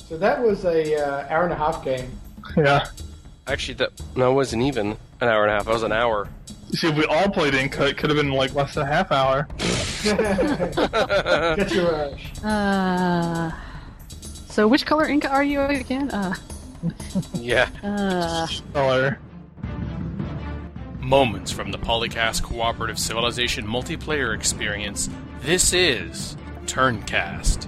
So that was a hour and a half game. Yeah. Actually, it wasn't even an hour and a half. It was an hour. See, if we all played Inca, it could have been like less than a half hour. Get your So which color Inca are you again? Yeah. Color. Moments from the Polycast Cooperative Civilization multiplayer experience. This is Turncast.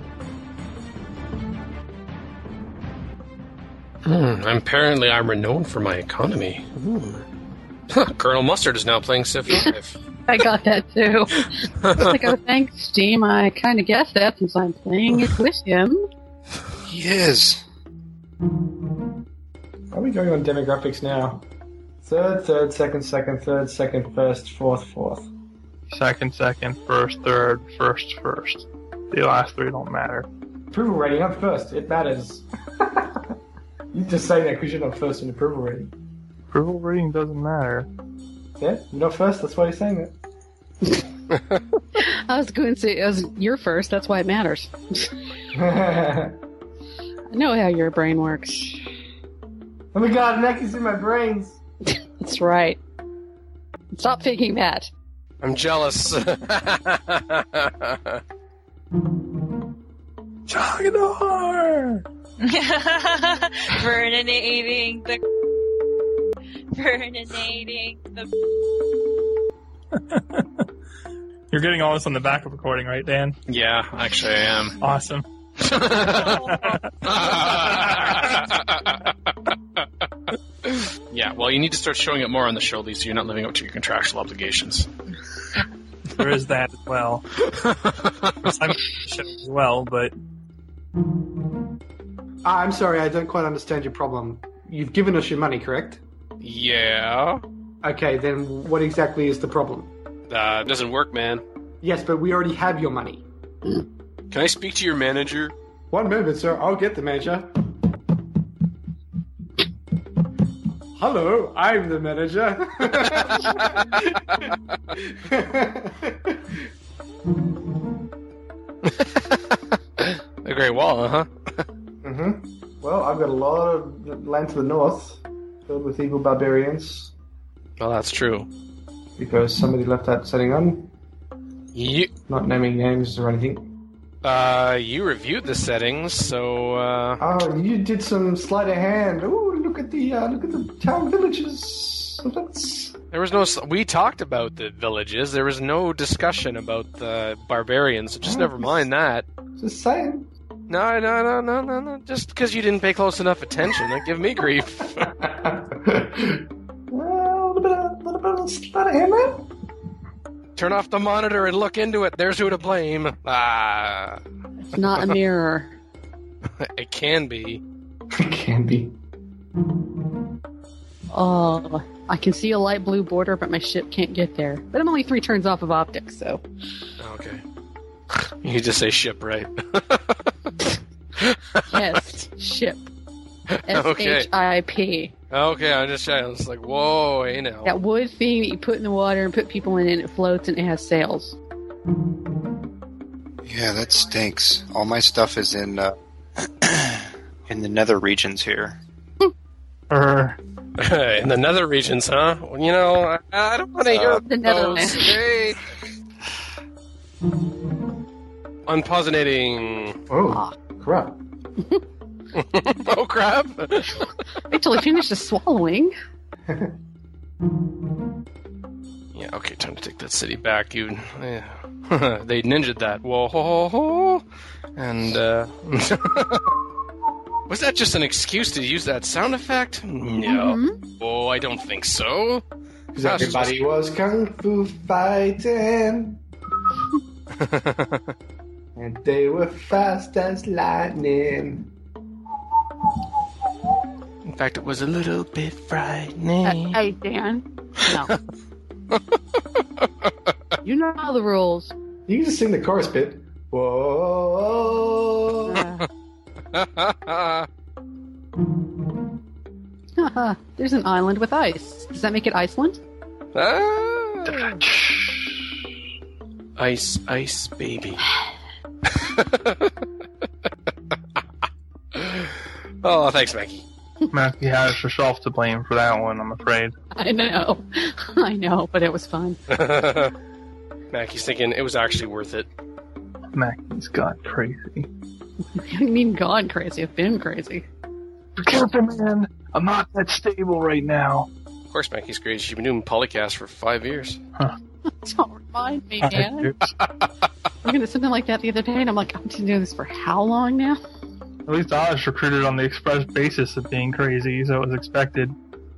Apparently, I'm renowned for my economy. Colonel Mustard is now playing Civ 5. I got that too. Like, oh, thanks, Steam. I kind of guessed that since I'm playing it with him. He is. How are we going on demographics now? Third, second, first, fourth. Second, first, third, first. The last three don't matter. Approval rating, not first. It matters. You just say that because you're not first in approval rating. Approval rating doesn't matter. Yeah, you're not first, that's why you're saying it. I was going to say, you're first, that's why it matters. I know how your brain works. Oh my god, neck is in my brains. That's right. Stop faking that. I'm jealous. Jagador! Burninating the You're getting all this on the backup recording, right, Dan? Yeah, actually I am. Awesome. Yeah, well, you need to start showing it more on the show, Lisa. You're not living up to your contractual obligations. There is that as well. I'm the show as well, but... I'm sorry, I don't quite understand your problem. You've given us your money, correct? Yeah. Okay, then what exactly is the problem? Doesn't work, man. Yes, but we already have your money. Can I speak to your manager? 1 moment, sir. I'll get the manager. Hello, I'm the manager. The Great Wall, huh? Mm-hmm. Well, I've got a lot of land to the north, filled with evil barbarians. Well, that's true. Because somebody left that setting on. You Not naming names or anything. You reviewed the settings, so Oh, you did some sleight of hand. Ooh, look at the town villages. there was no. We talked about the villages. There was no discussion about the barbarians. So just never mind that. Just saying. No. Just because you didn't pay close enough attention, don't give me grief. Well, a little bit of sleight of hand there. Turn off the monitor and look into it. There's who to blame. Ah, It's not a mirror. it can be. It can be. Oh, I can see a light blue border, but my ship can't get there. But I'm only 3 turns off of optics, so... Okay. You just say ship, right? Yes, ship. Okay. SHIP. Okay, I'm just saying. It's like, whoa, hey now. That wood thing that you put in the water and put people in it, and it floats and it has sails. Yeah, that stinks. All my stuff is in in the nether regions here. In the nether regions, huh? Well, you know, I don't want to hear The those. Netherlands. Hey. Unposinating. Oh, crap. Oh, crap. Wait till he finishes swallowing. Yeah, okay, time to take that city back. They ninja'd that. Whoa, ho, ho, ho. And, was that just an excuse to use that sound effect? No. Oh, I don't think so. Because everybody was kung fu fighting. And they were fast as lightning. In fact, it was a little bit frightening. Hey, Dan. No. You know the rules. You can just sing the chorus bit. Whoa. There's an island with ice. Does that make it Iceland? Ice, baby. Oh, thanks, Mackie. Mackie has herself to blame for that one, I'm afraid. I know, but it was fun. Mackie's thinking it was actually worth it. Mackie's gone crazy. I mean, gone crazy. I've been crazy. Be careful, man. I'm not that stable right now. Of course, Mackie's crazy. She's been doing polycast for 5 years. Don't remind me, man. I'm gonna something like that the other day, and I'm like, I'm doing this for how long now? At least I was recruited on the express basis of being crazy, so it was expected.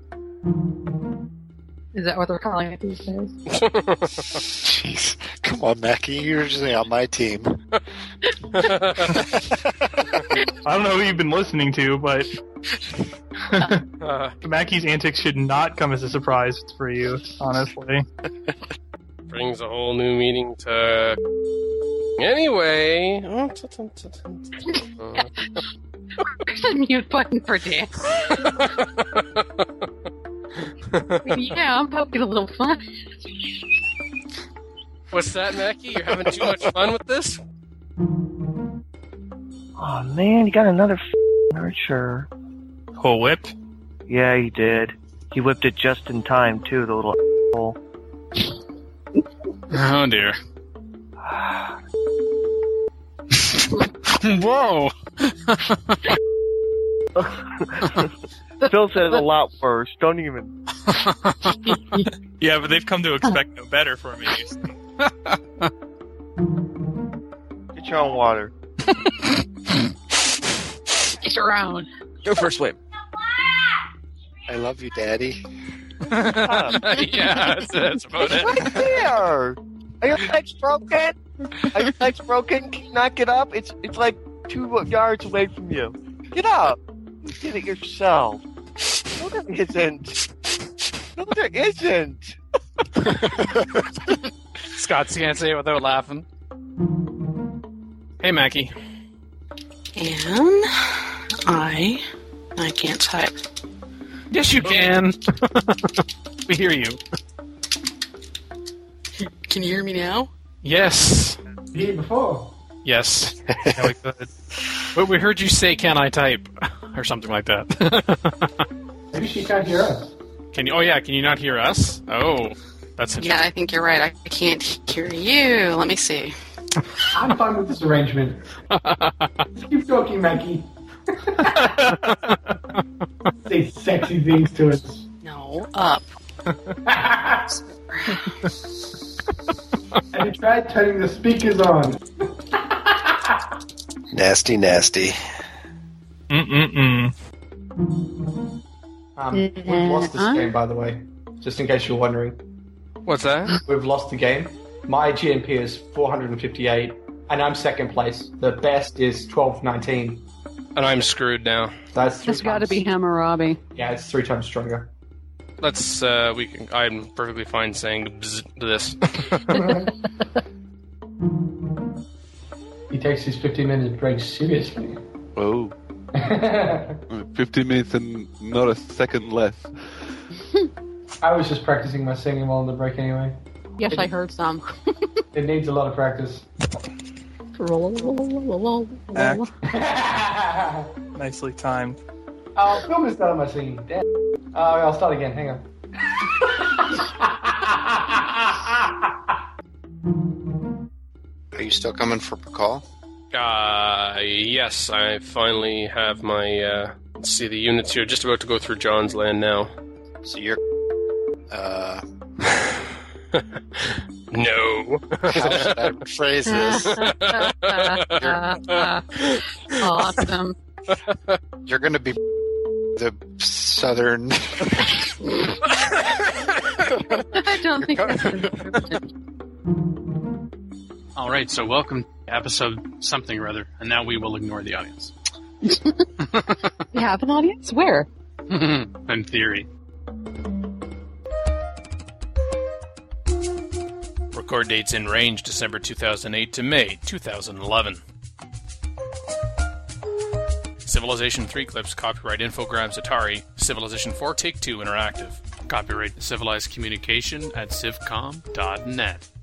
Is that what they're calling it these days? Jeez. Come on, Mackie. You're usually on my team. I don't know who you've been listening to, but Mackie's antics should not come as a surprise for you, honestly. Brings a whole new meaning to... Anyway... There's a mute button for Dan. Yeah, I'm poking a little fun. What's that, Mackie? You're having too much fun with this? Oh man, you got another nurture. Whole whip? Yeah, he did. He whipped it just in time too, the little hole. Oh dear. Whoa! Phil said it a lot worse. Don't even. Yeah, but they've come to expect no better from me. Get your own water. Get your own. Go first, whip. I love you, Daddy. Yeah, that's about it. Right there. Are your legs broken? Are your legs broken? Can you not get up? It's like 2 yards away from you. Get up. You did it yourself. No, there isn't. No, there isn't. Scott can't say it without laughing. Hey, Mackie. And I can't type. Yes, you can. We hear you. Can you hear me now? Yes. You did before. Yes. Yeah, we could. But we heard you say, "Can I type?" or something like that. Maybe she can't hear us. Can you? Oh yeah. Can you not hear us? Oh, that's interesting. Yeah, I think you're right. I can't hear you. Let me see. I'm fine with this arrangement. Just keep talking, Mackie. Say sexy things to us. No, up. Have you tried turning the speakers on? Nasty, nasty. Mm-mm-mm. We've lost this game, by the way. Just in case you're wondering. What's that? We've lost the game. My GMP is 458, and I'm second place. The best is 1219. And I'm screwed now. That's 3 It's got to times. be Hammurabi. Yeah, it's 3 times stronger. Let's, I'm perfectly fine saying bzz to this. He takes his 15-minute break seriously. Whoa. 15 minutes and not a second less. I was just practicing my singing while on the break anyway. Yes, I heard some. It needs a lot of practice. Nicely timed. Oh, Phil missed out on my singing. Damn. I'll start again. Hang on. Are you still coming for Pakal? Yes, I finally have my, let's see, the units here. Just about to go through John's land now. So you're... No. How should I phrase this? Awesome. You're going to be the southern... I don't think that's an description. All right. So welcome to episode something or other, and now we will ignore the audience. We have an audience? Where? In theory. Record dates in range December 2008 to May 2011. Civilization 3 clips, copyright Infogrames Atari, Civilization 4 Take-Two Interactive. Copyright Civilized Communication at civcom.net.